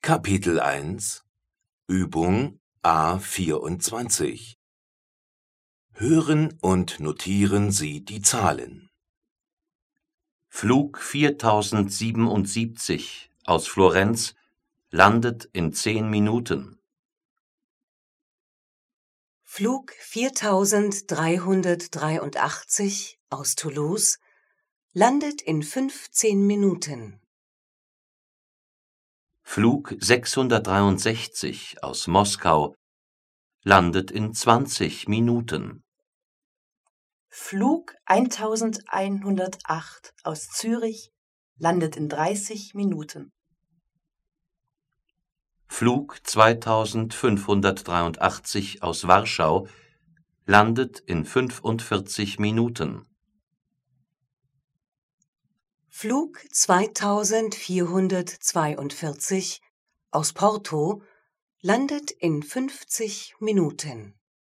Kapitel 1 Übung A24 Hören und notieren Sie die Zahlen. Flug 4077 aus Florenz landet in 10 Minuten. Flug 4383 aus Toulouse landet in 15 Minuten. Flug 663 aus Moskau landet in 20 Minuten. Flug 1108 aus Zürich landet in 30 Minuten. Flug 2583 aus Warschau landet in 45 Minuten. Flug 2442 aus Porto landet in 50 Minuten.